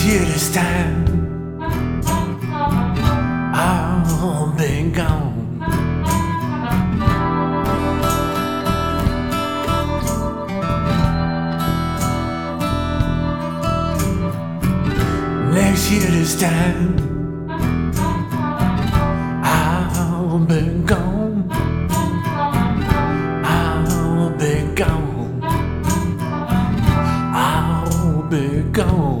year this time, I'll be gone. Next year this time, I'll be gone. I'll be gone. I'll be gone.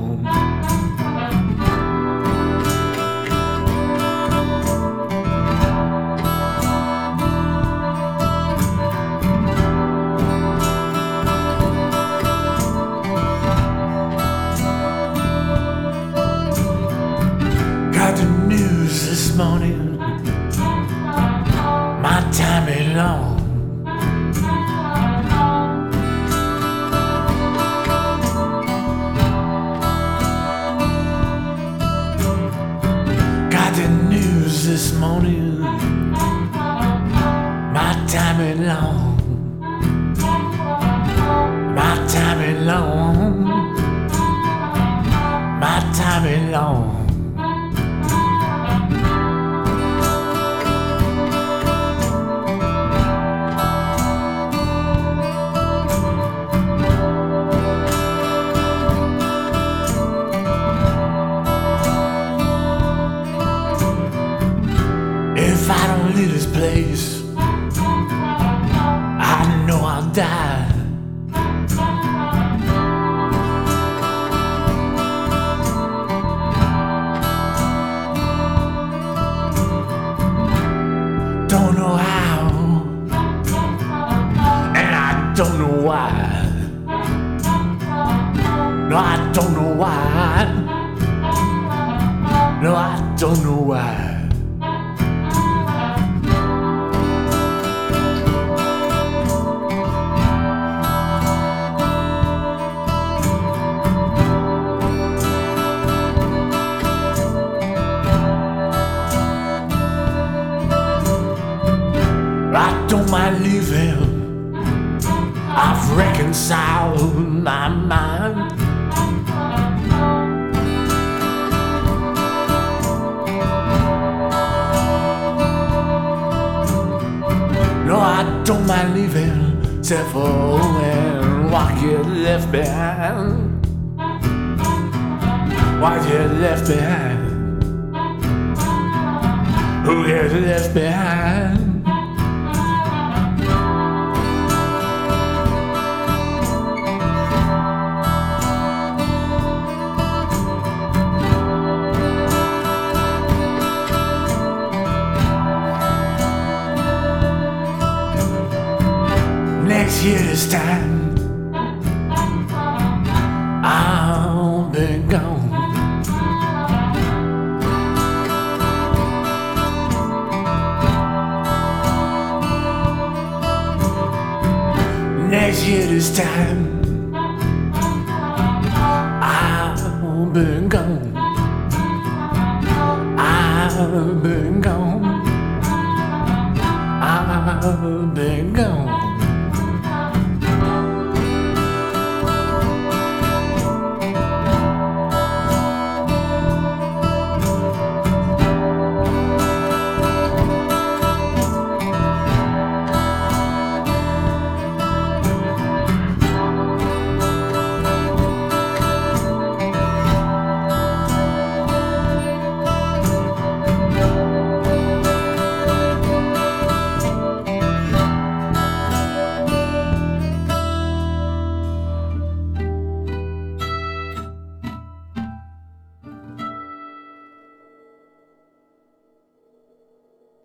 Got the news this morning, my time ain't long. Got the news this morning, my time ain't long. My time ain't long. My time ain't long. If I don't leave this place, I know I'll die. Don't know how, and I don't know why. No, I don't know why. No, I don't know why. I don't mind leaving. I've reconciled my mind. No, I don't mind leaving, except for when what you left behind. What you left behind. Who gets left behind? Next year this time, I'll be gone. Next year this time, I'll be gone.